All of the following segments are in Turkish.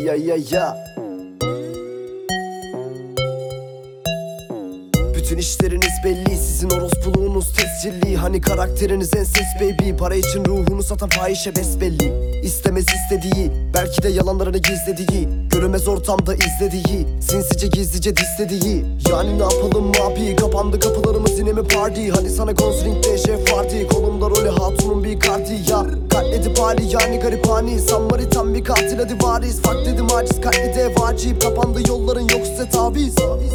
ya. Bütün işleriniz belli, sizin orospuluğunuz tescilli. Hani karakteriniz enses baby, para için ruhunu satan fahişe besbelli. İstemez istediği, belki de yalanlarını gizlediği, görünmez ortamda izlediği, sinsice gizlice dislediği. Yani ne yapalım abi, kapandı kapılarımız yine mi party? Hadi sana Gonzring'de şef vardı, kolumda rolü hatunun bir kartı ya. Katledip hali yani garipani, Samaritan bir katil hadi varis. Fark dedim aciz katlede vacip, kapandı yolların yok size taviz.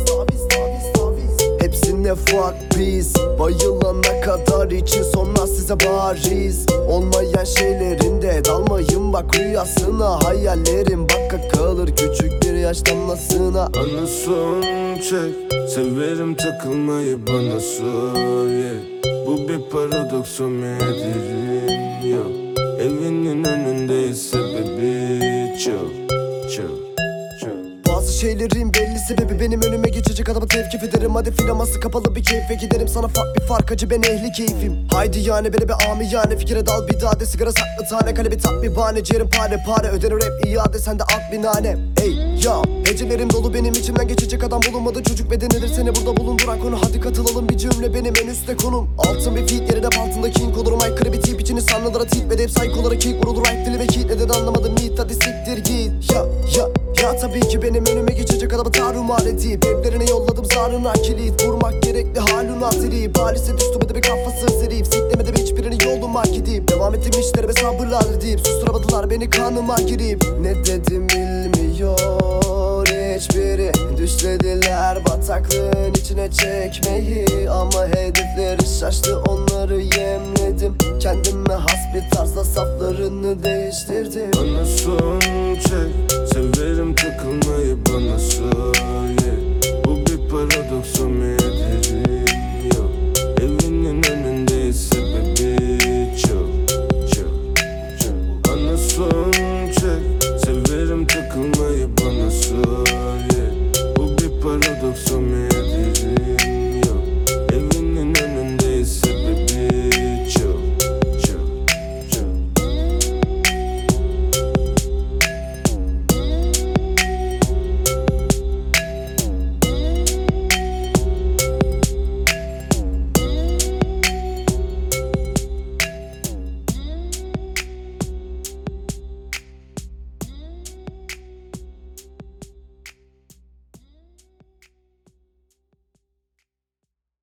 Hepsine fuck peace, bayılana kadar için sonra size bariz. Olmayan şeylerinde dalmayın bak rüyasına, hayallerim baka kalır küçük bir yaş damlasına. Bana son çek, severim takılmayı bana sor yeah. Bu bir paradoks o medirin yok. Evinin önündeyiz sebebi çok. Bazı şeylerin belli sebebi, benim önüme geçecek adamı tevkif ederim. Hadi filaması kapalı bir keyfe giderim, sana fark bir fark acı ben ehli keyfim. Haydi yani beni bir amiyane fikire dal bir daha de, sigara saklı tane kalemi tak bir bahane. Ciğerim pare öderim rap iade, sen de alt binane. Ey ya, hecelerim dolu benim içimden geçecek adam bulunmadı. Çocuk bedenidir seni burada bulunduran konu, hadi katılalım bir cümle benim en üstte konum. Altın bir feat yerine altında king olurum. Aykırı bir tip içini sanlılara tip ve de hep psycholara kick vurulur. Right dili ve kick neden anlamadım meet hadi siktir git. Ya tabii ki benim önüme geçecek adamı tarumar edip, evlerine yolladım zarına kilit. Vurmak gerekli haluna trip, halise düştümede bir kafası zerif. Siklemedim hiçbirini yoluma gidip, devam ettim işlerime sabırlar edip, susturamadılar beni kanıma girip. Ne dedim bilmiyor hiçbiri, düşlediler bataklığın içine çekmeyi. Ama hedefleri şaştı, onları yemledim. Kendime has bir tarzla saflarını değiştirdim. Bana son